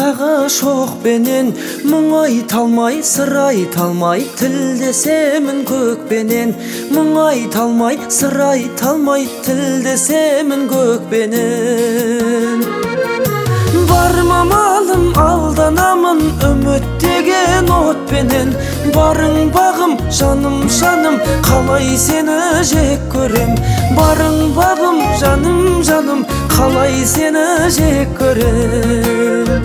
Дағы шоқпенен мұң айта алмай, сыр айта алмай, тілдесемін көкпенен. Мұң айта алмай, сыр айта алмай, тілдесемін көкпенен. Барма малым, алданамын үміттеген отпенен. Барың бағым, жаным, жаным, қалай сені жек көрем. Барың бағым, жаным, жаным, қалай сені жек көрем.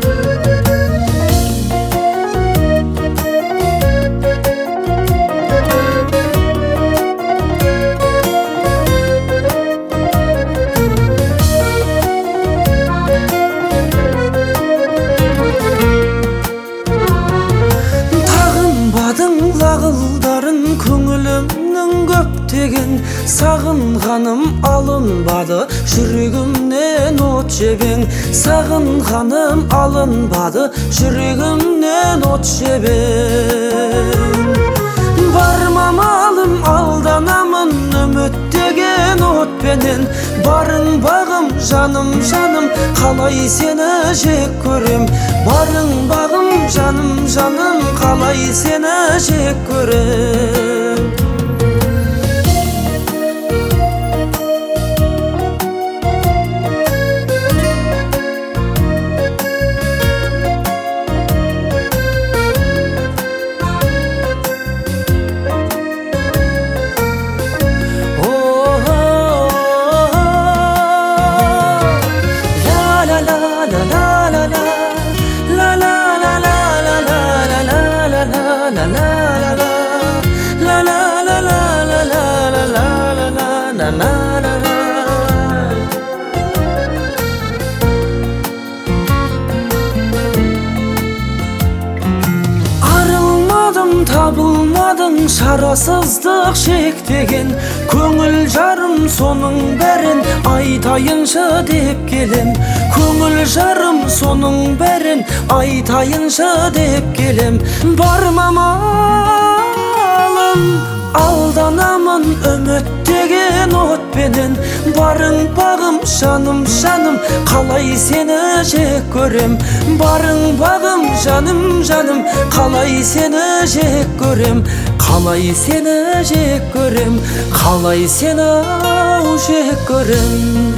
Лағылдарын көңілімнің көптеген, сағынғаным алынбады, жүрегімнен от жебең. Сағынғаным алынбады, жүрегімнен от жебең. Барма малым, алданамын үміттеген отпенен. Барың бағым, жаным, жаным, қалай сені жек көрем. Барың бағым, жаным, жаным, қалай сені жек көрем. Арылмадым, табылмадың, шарасыздық шектеген. Көңіл жарым соның бәрін айтайыншы деп келем. Көңіл жарым соның бәрін айтайыншы деп келем. Барма малым, алданамын үміттеген отпенен. Барың бағым, жаным, жаным, қалай сені жек көрем. Барың бағым, жаным, жаным, қалай сені жек көрем. Қалай сені жек көрем, қалай сені жек көрем.